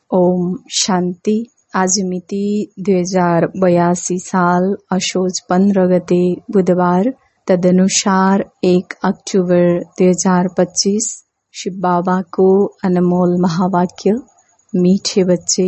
ओम शान्ति। आज मिति 2082 साल असोज 15 गते बुधबार, तदनुसार 1 अक्टूबर 2025। शिव बाबा को अनमोल महावाक्य, मीठे बच्चे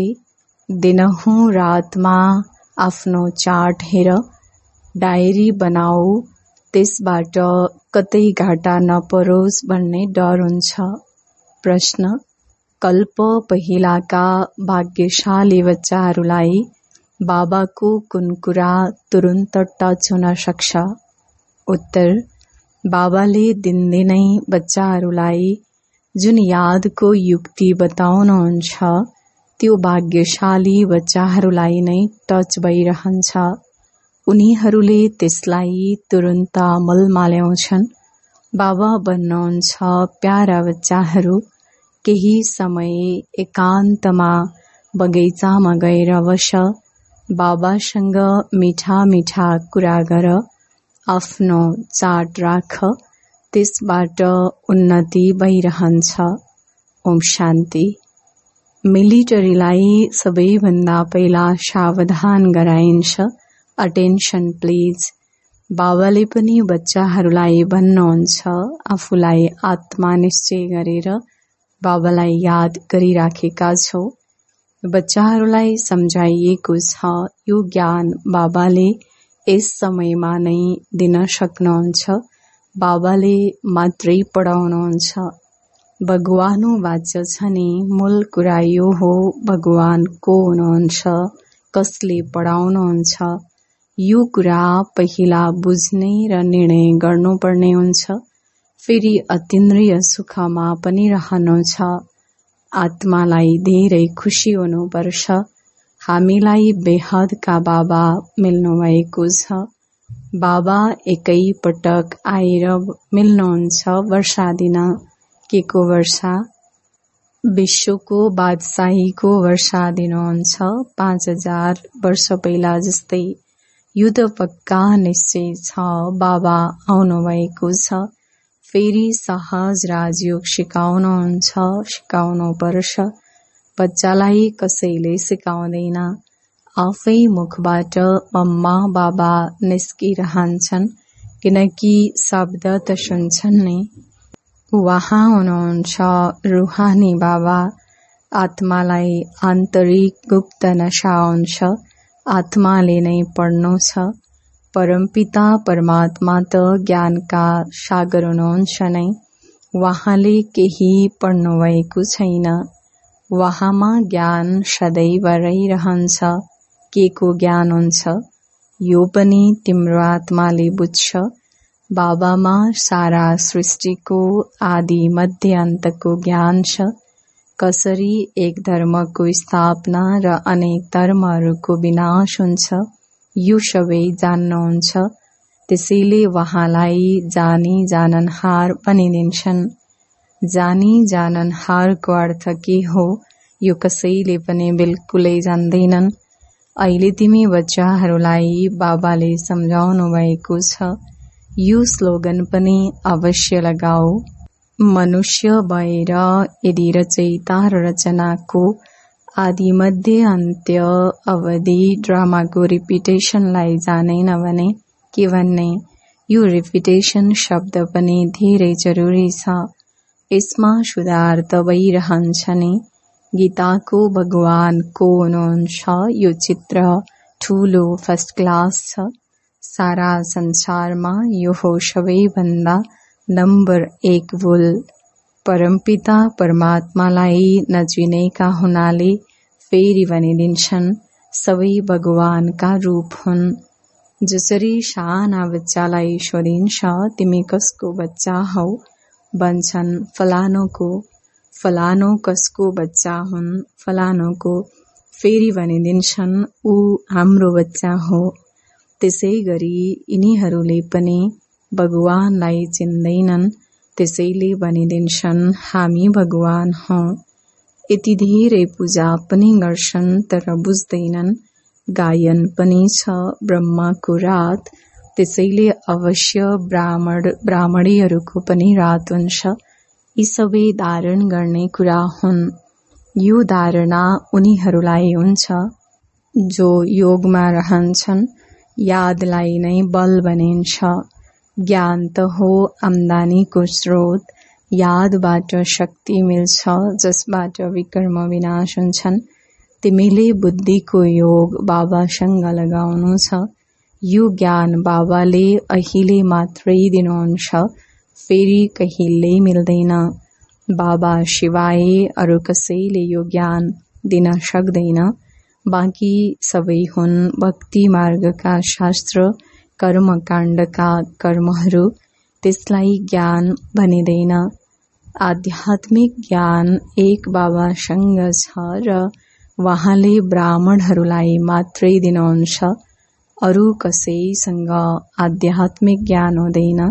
दिनहुँ रातमा आफ्नो चार्ट हेर, डायरी बनाऊ, त्यसबाट कतै घाटा नपरोस् भन्ने डर हुन्छ। प्रश्न: कल्प पहिलाका भाग्यशाली बच्चाहरूलाई बाबाको कुन कुरा तुरुन्त टच हुन सक्छ? उत्तर: बाबाले दिनदिनै बच्चाहरूलाई जुन यादको युक्ति बताउनुहुन्छ त्यो भाग्यशाली बच्चाहरूलाई नै टच भइरहन्छ। उनीहरूले त्यसलाई तुरुन्त अमलमा ल्याउँछन्। बाबा भन्नुहुन्छ, प्यारा बच्चाहरू, केही समय एकान्तमा बगैँचामा गएर बस, बाबासँग मिठा मिठा कुरा गर, आफ्नो चार्ट राख, त्यसबाट उन्नति भइरहन्छ। ओम शान्ति। मिलिटरीलाई सबैभन्दा पहिला सावधान गराइन्छ, अटेन्सन प्लिज। बाबाले पनि बच्चाहरूलाई भन्नुहुन्छ, आफूलाई आत्मा निश्चय गरेर बाबालाई याद गरिराखेका छौ। बच्चाहरूलाई सम्झाइएको छ, यो ज्ञान बाबाले यस समयमा नै दिन सक्नुहुन्छ। बाबाले मात्रै पढाउनुहुन्छ। भगवानु वाच्य छ नि, मूल कुरा यो हो, भगवान को हुनुहुन्छ, कसले पढाउनुहुन्छ, यो कुरा पहिला बुझ्ने र निर्णय गर्नुपर्ने हुन्छ। फेरि अतीन्द्रिय सुखमा पनि रहनु छ। आत्मालाई धेरै खुसी हुनुपर्छ। हामीलाई बेहदका बाबा मिल्नुभएको छ। बाबा एकै पटक आएर मिल्नुहुन्छ वर्षा दिन। के को वर्षा? विश्वको बादशाहीको वर्षा दिनुहुन्छ। 5000 वर्ष पहिला जस्तै युद्ध पक्का निश्चय छ। बाबा आउनुभएको छ। फेरि सहज राजयोग सिकाउनुहुन्छ, सिकाउनु पर्छ। बच्चालाई कसैले सिकाउँदैन, आफै मुखबाट मम्मा बाबा निस्किरहन्छन्, किनकि शब्द त सुन्छन् नि। उहाँ हुनुहुन्छ रुहानी बाबा। आत्मालाई आन्तरिक गुप्त नशा हुन्छ, आत्माले नै पढ्नु छ। परमपिता परमात्मा त ज्ञानका सागर हुनुहुन्छ नै। उहाँले केही पढ्नुभएको छैन। उहाँमा ज्ञान सदैव रहिरहन्छ। के को ज्ञान हुन्छ? यो पनि तिम्रो आत्माले बुझ्छ। बाबामा सारा सृष्टिको आदि मध्य अन्तको ज्ञान छ। कसरी एक धर्मको स्थापना र अनेक धर्महरूको विनाश हुन्छ, यो सबै जान्नुहुन्छ। त्यसैले उहाँलाई जानी जाननहार भनिदिन्छन्। जानी जाननहारको अर्थ के हो, यो कसैले पनि बिल्कुलै जान्दैनन्। अहिले तिमी बच्चाहरूलाई बाबाले सम्झाउनु भएको छ। यो स्लोगन पनि अवश्य लगाऊ। मनुष्य भएर यदि रचयिता र रचनाको आदि मध्य अन्त्य अवधि ड्रामाको रिपिटेसनलाई जानेन भने के भन्ने? यो रिपिटेसन शब्द पनि धेरै जरुरी छ। यसमा सुधार त भइरहन्छ नि। गीताको भगवान को हुनुहुन्छ, यो चित्र ठूलो फर्स्ट क्लास छ। सारा संसारमा यो हो सबैभन्दा नम्बर 1 भूल। परमपिता परमात्मालाई नचिनेका हुनाले फेरि भनिदिन्छन्, सबै भगवानका रूप हुन्। जसरी साना बच्चालाई सोधिन्छ, तिमी कसको बच्चा हौ? भन्छन्, फलानोको। फलानो कसको बच्चा हुन्? फलानोको। फेरि भनिदिन्छन्, ऊ हाम्रो बच्चा हो। त्यसै गरी यिनीहरूले पनि भगवानलाई चिन्दैनन्। त्यसैले भनिदिन्छन्, हामी भगवान हौं। यति धेरै पूजा पनि गर्छन् तर बुझ्दैनन्। गायन पनि छ ब्रह्माको रात, त्यसैले अवश्य ब्राह्मणीहरूको पनि रात हुन्छ। यी सबै धारण गर्ने कुरा हुन्। यो धारणा उनीहरूलाई हुन्छ जो योगमा रहन्छन्। यादलाई नै बल भनिन्छ। ज्ञान त हो आम्दानीको स्रोत। यादबाट शक्ति मिल्छ जसबाट विकर्म विनाश हुन्छन्। तिमीले बुद्धिको योग बाबासँग लगाउनु छ। यो ज्ञान बाबाले अहिले मात्रै दिनुहुन्छ, फेरि कहिल्यै मिल्दैन। बाबा सिवाय अरू कसैले यो ज्ञान दिन सक्दैन। बाँकी सबै हुन् भक्ति मार्गका शास्त्र, कर्मकाण्डका कर्महरू। त्यसलाई ज्ञान भनिँदैन। आध्यात्मिक ज्ञान एक बाबासँग छ र उहाँले ब्राह्मणहरूलाई मात्रै दिनुहुन्छ। अरू कसैसँग आध्यात्मिक ज्ञान हुँदैन।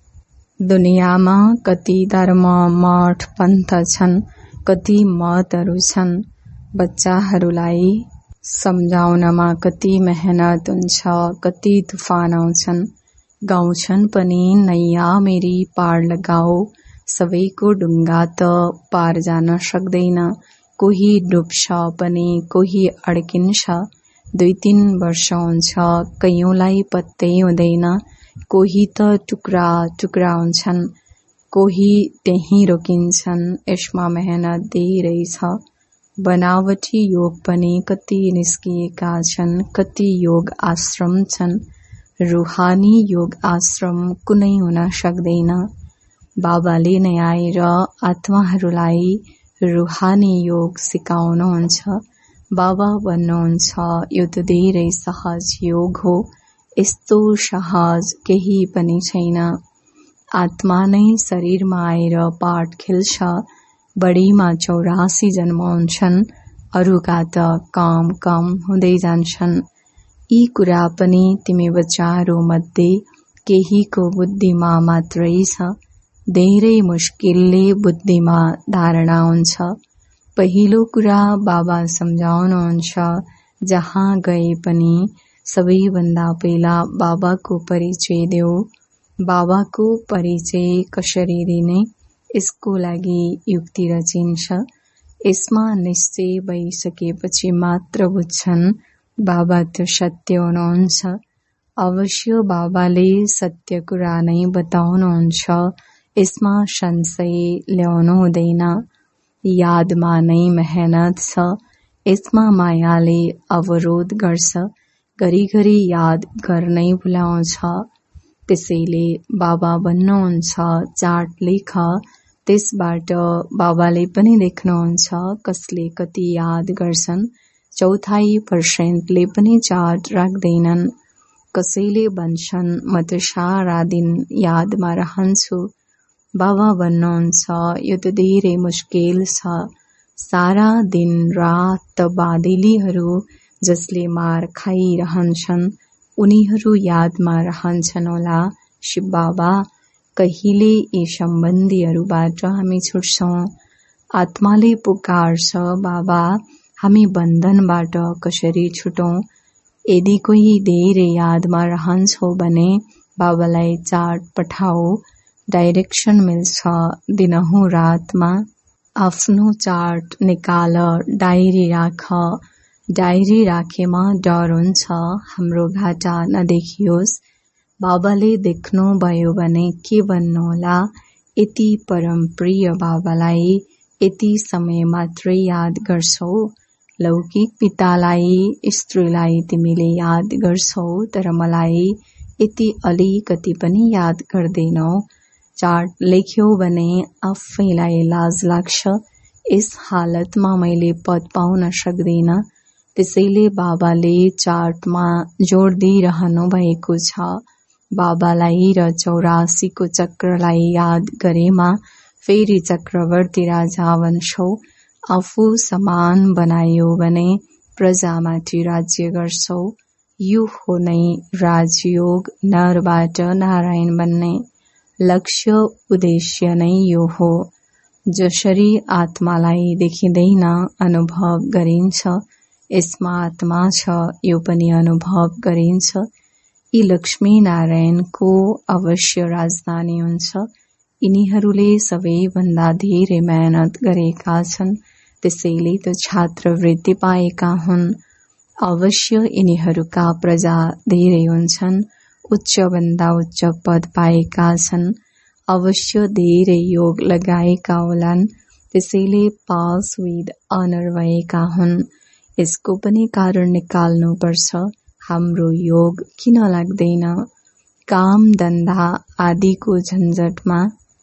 दुनियाँमा कति धर्म, मठ, पन्थ छन्, कति मतहरू छन्। बच्चाहरूलाई सम्झाउनमा कति मेहनत हुन्छ, कति तुफान आउँछन्। गाउँछन् पनि नैया मेरी पार लगाऊ। सबैको ढुङ्गा त पार जान सक्दैन। कोही डुब्छ पनि, कोही अड्किन्छ। 2-3 वर्ष हुन्छ, कयौंलाई पत्तै हुँदैन। कोही त टुक्रा टुक्रा हुन्छन्, कोही त्यहीँ रोकिन्छन्। यसमा मेहनत धेरै छ। बनावटी योग पनि कति निस्किएका छन्, कति योग आश्रम छन्। रूहानी योग आश्रम कुनै हुन सक्दैन। बाबाले नै आएर आत्माहरूलाई रूहानी योग सिकाउनुहुन्छ। बाबा भन्नुहुन्छ, यो त धेरै सहज योग हो। यस्तो सहज केही पनि छैन। आत्मा नै शरीरमा आएर पाठ खेल्छ। बढीमा 84 जन्म हुन्छन्, अरूका त कम हुँदै जान्छन्। यी कुरा पनि तिमी बच्चाहरू मध्ये केहीको बुद्धिमा मात्रै छ। धेरै मुस्किलले बुद्धिमा धारणा हुन्छ। पहिलो कुरा बाबा सम्झाउनुहुन्छ, जहाँ गए पनि सबैभन्दा पहिला बाबाको परिचय देऊ। बाबाको परिचय कसरी दिने, यसको लागि युक्ति रचिन्छ। यसमा निश्चय भइसकेपछि मात्र बुझ्छन् बाबा त सत्य हुनुहुन्छ। अवश्य बाबाले सत्य कुरा नै बताउनुहुन्छ। यसमा संशय ल्याउनु हुँदैन। यादमा नै मेहनत छ। यसमा मायाले अवरोध गर्छ। घरिघरि याद गर्नै भुलाउँछ। त्यसैले बाबा भन्नुहुन्छ, चार्ट लेख। त्यसबाट बाबाले पनि देख्नुहुन्छ कसले कति याद गर्छन्। 4% पनि चार्ट राख्दैनन्। कसैले भन्छन्, म त सारा दिन यादमा रहन्छु। बाबा भन्नुहुन्छ, यो त धेरै मुस्किल छ। सारा दिन रात बादेलीहरू जसले मार खाइरहन्छन्, उनीहरू यादमा रहन्छन् होला। शिव बाबा, कहिले यी सम्बन्धीहरूबाट हामी छुट्छौं? आत्माले पुकार्छ, बाबा हामी बन्धनबाट कसरी छुटौं? यदि कोही धेरै यादमा रहन्छ भने बाबालाई चार्ट पठाऊ। डाइरेक्सन मिल्छ। दिनहुँ रातमा आफ्नो चार्ट निकाल। डायरी राख। डायरी राखेमा डर हुन्छ हाम्रो घाटा नदेखियोस्। बाबाले देख्नु भयो भने के भन्नुहोला? यति परम प्रिय बाबालाई यति समय मात्रै याद गर्छौ। लौकिक पितालाई, स्त्रीलाई तिमीले याद गर्छौ, तर मलाई यति अलिकति पनि याद गर्दैनौ। चार्ट लेख्यौ भने आफैलाई लाज लाग्छ। यस हालतमा मैले पद पाउन सक्दिन। त्यसैले बाबाले चार्टमा जोड दिइरहनु भएको छ। बाबालाई र 84 को चक्रलाई याद गरेमा फेरि चक्रवर्ती राजा बन्छौ। आफू समान बनायो भने प्रजामाथि राज्य गर्छौ। यो हो नै राजयोग, नरबाट नारायण बन्ने। लक्ष्य उद्देश्य नै यो हो। जसरी आत्मालाई देखिँदैन, अनुभव गरिन्छ। यसमा आत्मा छ, यो पनि अनुभव गरिन्छ। यी लक्ष्मी नारायणको अवश्य राजधानी हुन्छ। यिनीहरूले सबैभन्दा धेरै मेहनत गरेका छन्। त्यसैले त छात्रवृत्ति पाएका हुन्। अवश्य यिनीहरूका प्रजा धेरै हुन्छन्। उच्चभन्दा उच्च पद पाएका छन्। अवश्य धेरै योग लगाएका होलान्। त्यसैले पास विथ अनर भएका हुन्। यसको पनि कारण निकाल्नुपर्छ। हाम्रो योग किन लाग्दैन? काम धन्दा आदिको झन्झटमा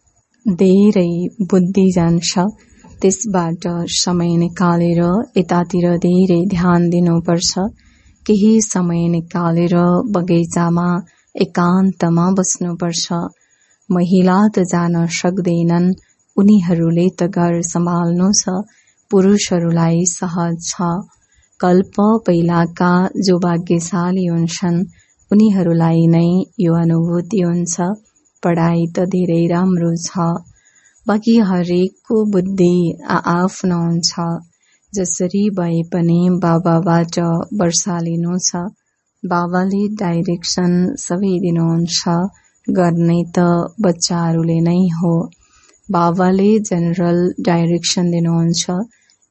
धेरै बुद्धि जान्छ। त्यसबाट समय निकालेर यतातिर धेरै ध्यान दिनुपर्छ। केही समय निकालेर बगैँचामा एकान्तमा बस्नुपर्छ। महिला त जान सक्दैनन्, उनीहरूले त घर सम्हाल्नु छ। पुरुषहरूलाई सहज छ। कल्प पहिलाका जो भाग्यशाली हुन्छन् उनीहरूलाई नै यो अनुभूति हुन्छ। पढाइ त धेरै राम्रो छ, बाँकी हरेकको बुद्धि आआफ्नो हुन्छ। जसरी भए पनि बाबाबाट वर्षा लिनु छ। बाबाले डाइरेक्सन सबै दिनुहुन्छ। गर्ने त बच्चाहरूले नै हो। बाबाले जनरल डाइरेक्सन दिनुहुन्छ।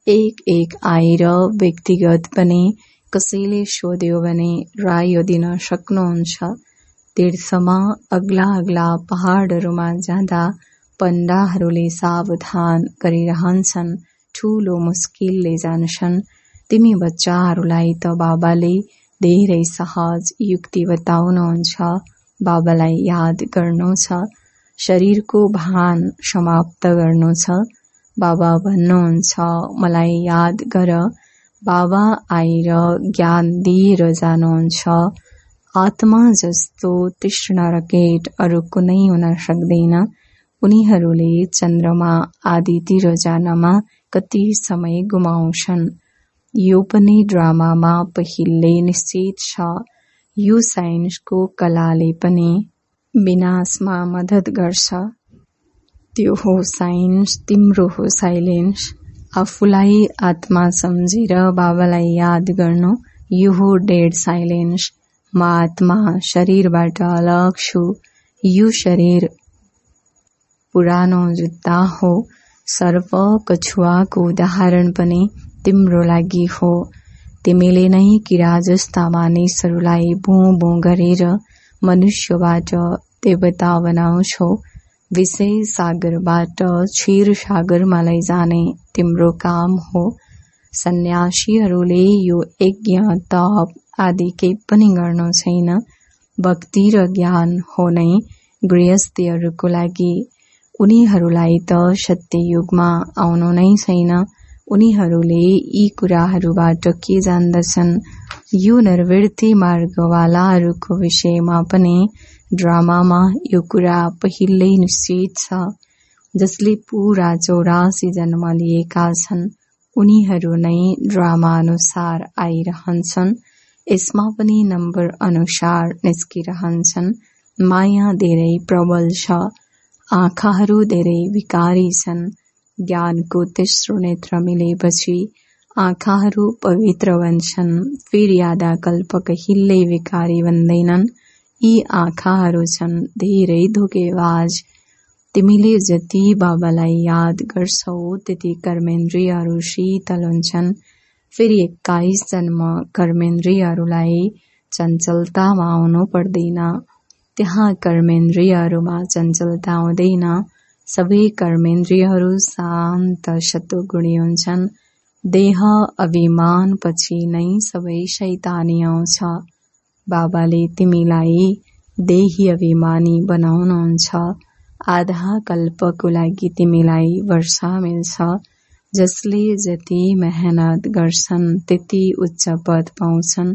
एक आएर व्यक्तिगत पनि कसैले सोध्यो भने राय दिन सक्नुहुन्छ। तीर्थमा अग्ला पहाडहरूमा जाँदा पण्डाहरूले सावधान गरिरहन्छन्। ठूलो मुस्किलले जान्छन्। तिमी बच्चाहरूलाई त बाबाले धेरै सहज युक्ति बताउनुहुन्छ। बाबालाई याद गर्नु छ। शरीरको भान समाप्त गर्नु छ। बाबा भन्नुहुन्छ मलाई याद गर। बाबा आएर ज्ञान दिएर जानुहुन्छ। आत्मा जस्तो तीक्ष्ण रकेट अरू कुनै हुन सक्दैन। उनीहरूले चन्द्रमा आदितिर जानमा कति समय गुमाउँछन्। यो पनि ड्रामामा पहिल्यै निश्चित छ। यो साइन्सको कलाले पनि विनाशमा मद्दत गर्छ। त्यो हो साइन्स, तिम्रो हो साइलेन्स। आफूलाई आत्मा सम्झेर बाबालाई याद गर्नु, यो हो डेड साइलेन्स। म आत्मा शरीरबाट अलग छु। यो शरीर पुरानो जुत्ता हो। सर्प कछुवाको उदाहरण पनि तिम्रो लागि हो। तिमीले नै किरा जस्ता मानिसहरूलाई भों गरेर मनुष्यबाट देवता बनाउँछौ। विषय सागरबाट क्षीर सागरमा लैजाने तिम्रो काम हो। सन्यासीहरूले यो यज्ञ तप आदि केही पनि गर्नु छैन। भक्ति र ज्ञान हो नै गृहस्थीहरूको लागि। उनीहरूलाई त सत्ययुगमा आउनु नै छैन। उनीहरूले यी कुराहरूबाट के जान्दछन्? यो निर्वृत्ति मार्गवालाहरूको विषयमा पनि ड्रामामा यो कुरा पहिल्यै निश्चित छ। जसले पूरा 84 जन्म लिएका छन् उनीहरू नै ड्रामा अनुसार आइरहन्छन्। यसमा पनि नम्बर अनुसार निस्किरहन्छन्। माया धेरै प्रबल छ। आँखाहरू धेरै विकारी छन्। ज्ञानको तेस्रो नेत्र मिलेपछि आँखाहरू पवित्र बन्छन्। फेरि आधा कल्प कहिल्यै विकारी बन्दैनन्। यी आँखाहरू छन् धेरै धोकेबाज। तिमीले जति बाबालाई याद गर्छौ त्यति कर्मेन्द्रियहरू शीतल हुन्छन्। फेरि 21 जन्म कर्मेन्द्रियहरूलाई चञ्चलतामा आउनु पर्दैन। त्यहाँ कर्मेन्द्रियहरूमा चञ्चलता हुँदैन। सबै कर्मेन्द्रियहरू शान्त सत्वगुणी हुन्छन्। देह अभिमान पछि नै सबै शैतानी आउँछ। बाबाले तिमीलाई देही अभिमानी बनाउनुहुन्छ। आधा कल्पको लागि तिमीलाई वर्षा मिल्छ। जसले जति मेहनत गर्छन् त्यति उच्च पद पाउँछन्।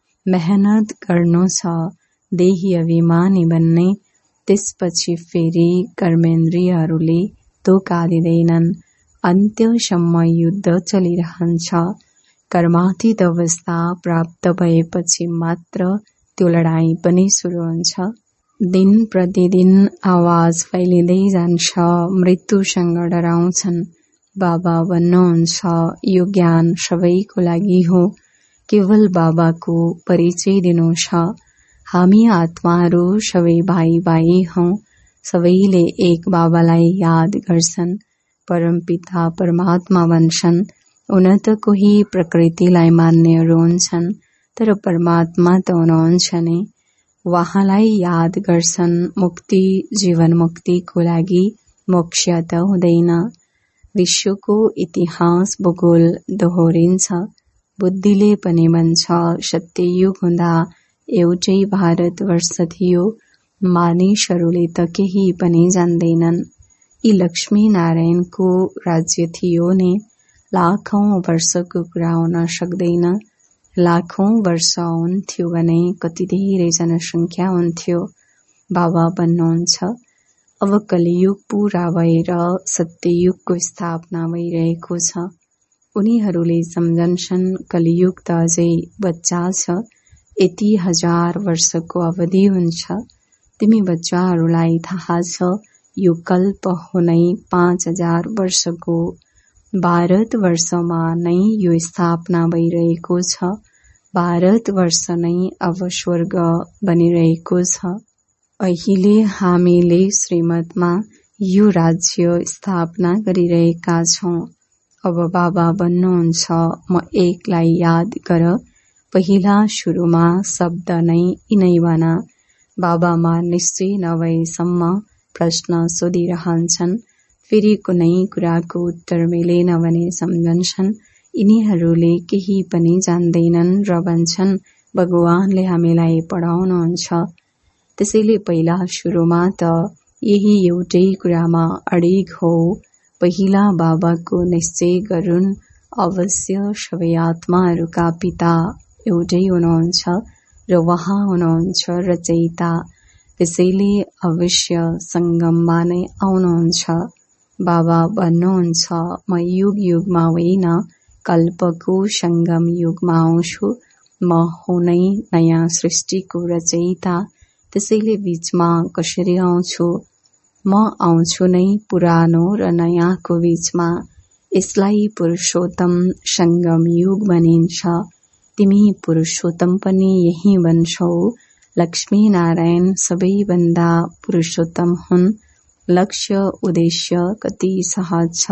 मेहनत गर्नु छ देही अभिमानी बन्ने। त्यसपछि फेरि कर्मेन्द्रियहरूले धोका दिँदैनन्। अन्त्यसम्म युद्ध चलिरहन्छ। कर्मातीत अवस्था प्राप्त भएपछि मात्र त्यो लडाईँ पनि सुरु हुन्छ। दिन प्रतिदिन आवाज फैलिँदै जान्छ। मृत्युसँग डराउँछन्। बाबा भन्नुहुन्छ यो ज्ञान सबैको लागि हो। केवल बाबाको परिचय दिनु छ। हामी आत्माहरू सबै भाइ हौं। सबैले एक बाबालाई याद गर्छन्। परमपिता परमात्मा भन्छन् हुन त कोही प्रकृतिलाई मान्नेहरू हुन्छन्, तर परमात्मा त हुनुहुन्छ नै। उहाँलाई याद गर्छन्। मुक्ति, जीवन मुक्तिको लागि मोक्ष त हुँदैन। विश्वको इतिहास भूगोल दोहोरिन्छ। बुद्धिले पनि भन्छ सत्ययुग हुँदा एउटै भारतवर्ष थियो। मानिसहरूले त केही पनि जान्दैनन्। यी लक्ष्मी नारायणको राज्य थियो नि। लाखौं वर्षको कुरा हुन सक्दैन। लाखौं वर्ष हुन्थ्यो भने कति धेरै जनसङ्ख्या हुन्थ्यो। बाबा भन्नुहुन्छ अब कलियुग पूरा भएर सत्ययुगको स्थापना भइरहेको छ। उनीहरूले सम्झन्छन् कलियुग त अझै बच्चा छ। यति 1000 वर्षको अवधि हुन्छ। तिमी बच्चाहरूलाई थाहा छ यो कल्प हुनै 5000 वर्षको। भारतवर्षमा नै यो स्थापना भइरहेको छ। भारतवर्ष नै अब स्वर्ग बनिरहेको छ। अहिले हामीले श्रीमतमा यो राज्य स्थापना गरिरहेका छौं। अब बाबा भन्नुहुन्छ म एकलाई याद गर। पहिला सुरुमा शब्द नै यिनै भन। बाबामा निश्चय नभएसम्म प्रश्न सोधिरहन्छन्। फेरि कुनै कुराको उत्तर मिलेन भने सम्झन्छन् यिनीहरूले केही पनि जान्दैनन् र भन्छन् भगवानले हामीलाई पढाउनुहुन्छ। त्यसैले पहिला सुरुमा त यही एउटै कुरामा अडिग हो। पहिला बाबाको निश्चय गरून्। अवश्य सबै आत्माहरूका पिता एउटै हुनुहुन्छ र उहाँ हुनुहुन्छ रचयिता। त्यसैले अवश्य सङ्गममा नै आउनुहुन्छ। बाबा भन्नुहुन्छ म युग युगमा होइन, कल्पको सङ्गम युगमा आउँछु। म हुनै नयाँ सृष्टिको रचयिता। त्यसैले बीचमा कसरी आउँछु? म आउँछु नै पुरानो र नयाँको बीचमा। यसलाई पुरुषोत्तम सङ्गम युग भनिन्छ। तिमी पुरुषोत्तम पनि यही भन्छौ। लक्ष्मी नारायण सबैभन्दा पुरुषोत्तम हुन्। लक्ष्य उद्देश्य कति सहज छ।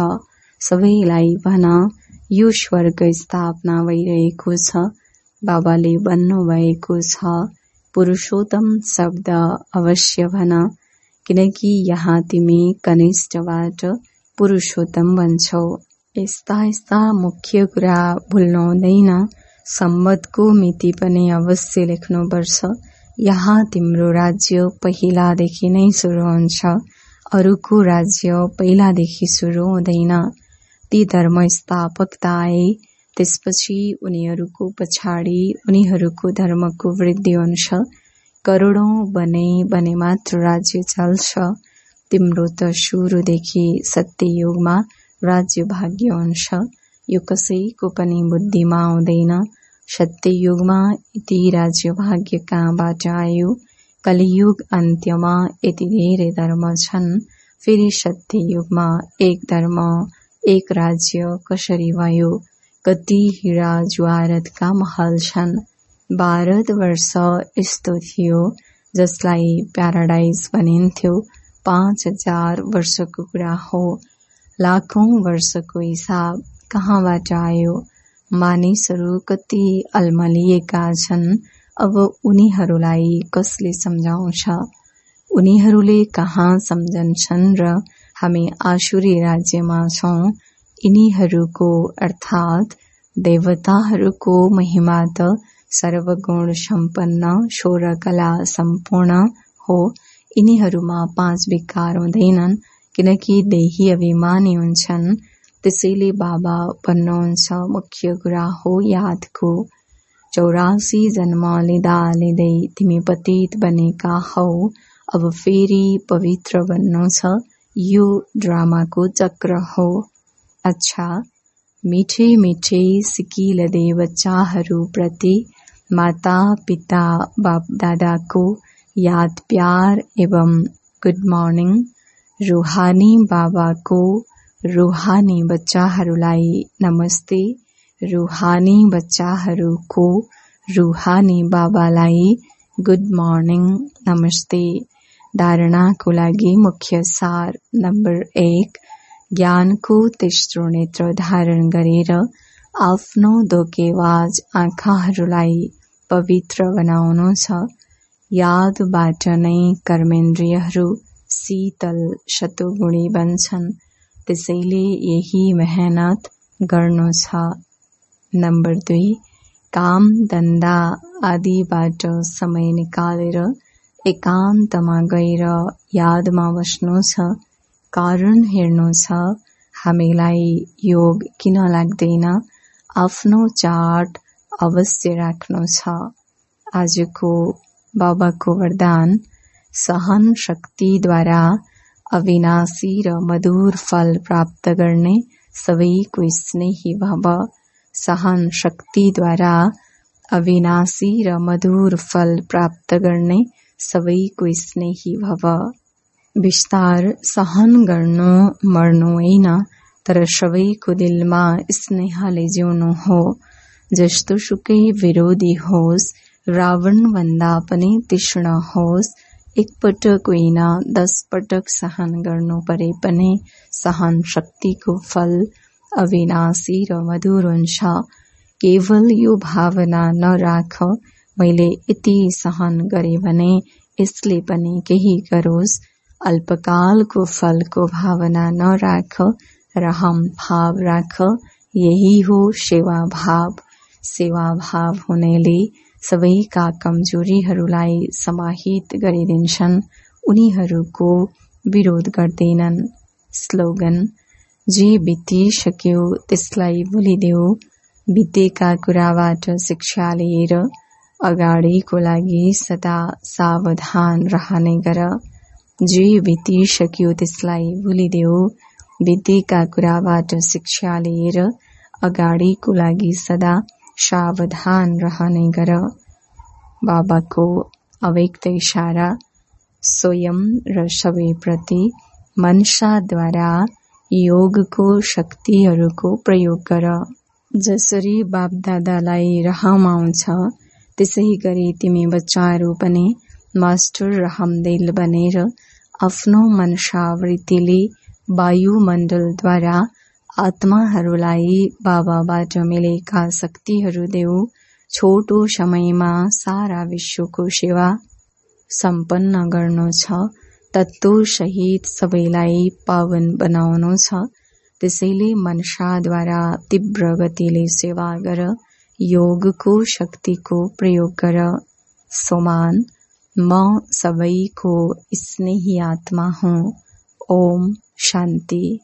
सबैलाई भन यो स्वर्ग स्थापना भइरहेको छ। बाबाले भन्नुभएको छ पुरुषोत्तम शब्द अवश्य भन, किनकि यहाँ तिमी कनिष्ठबाट पुरुषोत्तम भन्छौ। यस्ता यस्ता मुख्य कुरा भुल्नु हुँदैन। सम्बन्धको मिति पनि अवश्य लेख्नुपर्छ। यहाँ तिम्रो राज्य पहिलादेखि नै सुरु हुन्छ। अरूको राज्य पहिलादेखि सुरु हुँदैन। ती धर्म स्थापक त आए, त्यसपछि उनीहरूको पछाडि उनीहरूको धर्मको वृद्धि हुन्छ। करोडौं बने मात्र राज्य चल्छ। तिम्रो त सुरुदेखि सत्ययुगमा राज्य भाग्य हुन्छ। यो कसैको पनि बुद्धिमा आउँदैन। सत्ययुगमा यति राज्य भाग्य कहाँबाट आयो? कलियुग अन्त्यमा यति धेरै धर्म छन्। फेरि सत्ययुगमा एक धर्म एक राज्य कसरी भयो? कति हिरा ज्वारतका महल छन्। भारतवर्ष यस्तो थियो जसलाई प्याराडाइज भनिन्थ्यो। 5000 वर्षको कुरा हो। लाखौं वर्षको हिसाब कहाँबाट आयो? मानिसहरू कति अल्मलिएका छन्। अब उनीहरूलाई कसले सम्झाउँछ? उनीहरूले कहाँ सम्झन्छन् र हामी आसुरी राज्यमा छौं। यिनीहरूको अर्थात् देवताहरूको महिमा त सर्वगुण सम्पन्न 16 कला सम्पूर्ण हो। यिनीहरूमा 5 विकार हुँदैनन्, किनकि देही अभिमानी हुन्छन्। त्यसैले बाबा भन्नुहुन्छ मुख्य कुरा हो यादको। 84 जन्म लिँदा लिँदै तिमी पतित बनेका हौ। अब फेरि पवित्र बन्नु छ। यो ड्रामाको चक्र हो। अच्छा, मिठे मिठे सिकिलदे बच्चाहरू प्रति माता पिता बाप दादाको याद प्यार एवं गुड मर्निङ। रूहानी बाबाको रूहानी बच्चाहरूलाई नमस्ते। रूहानी बच्चाहरूको रूहानी बाबालाई गुड मर्निङ नमस्ते। धारणाको लागि मुख्य सार नम्बर 1, ज्ञानको तेस्रो नेत्र धारण गरेर आफ्नो धोकेबाज आँखाहरूलाई पवित्र बनाउनु छ। यादबाट नै कर्मेन्द्रियहरू शीतल शतुगुणी बन्छन्। त्यसैले यही मेहनत गर्नु छ। नम्बर 2, काम धन्दा आदिबाट समय निकालेर एकान्तमा गएर यादमा बस्नु छ। कारण हेर्नु छ, हामीलाई योग किन लाग्दैन। आफ्नो चार्ट अवश्य राख्नु छ। आजको बाबाको वरदान, सहन शक्तिद्वारा अविनाशी र मधुर फल प्राप्त गर्ने सबैको स्नेही भव। सहन शक्तिद्वारा अविनाशी र मधुर फल प्राप्त गर्ने सबैको स्नेही भव। विस्तार सहन गर्नु मर्नु होइन, तर सबैको दिलमा स्नेहले जिउनु हो। जस्तो सुकै विरोधी होस्, रावण भन्दा पनि तीक्ष्ण होस्, एक पटक होइन 10 पटक सहन गर्नु परे पनि सहन शक्तिको फल अविनाशी र मधुर हुन्छ। केवल यो भावना नराख, मैले यति सहन गरे भने यसले पनि केही गरोस्। अल्पकालको फलको भावना नराख, रहम भाव राख। यही हो सेवा भाव। सेवा भाव हुनेले सबैका कमजोरीहरूलाई समाहित गरिदिन्छन्। उनीहरूको विरोध गर्दैनन्। स्लोगन, जे बितिसक्यो त्यसलाई भुलिदेऊ। बितेका कुराबाट शिक्षा लिएर अगाडिको लागि सदा सावधान रहने गर। जे बितिसक्यो त्यसलाई भुलिदेऊ। बितेका कुराबाट शिक्षा लिएर अगाडिको लागि सदा सावधान रहने गर। बाबाको अव्यक्त इशारा, स्वयं र सबैप्रति मनसाद्वारा योगको शक्तिहरूको प्रयोग गर। जसरी बापदादालाई रहमाउँछ, त्यसै गरी तिमी बच्चाहरू पनि मास्टर रहमदिल बनेर आफ्नो मनसावृत्तिले वायुमण्डलद्वारा आत्माहरूलाई बाबाबाट मिलेका शक्तिहरू देऊ। छोटो समयमा सारा विश्वको सेवा सम्पन्न गर्नु छ। तत्त्व सहित सबैलाई पावन बनाउनु छ। त्यसैले मनसाद्वारा तीव्र गतिले सेवा गर। योगको शक्तिको प्रयोग गर। सोमान, म सबैको स्नेही आत्मा हुँ। ओम शान्ति।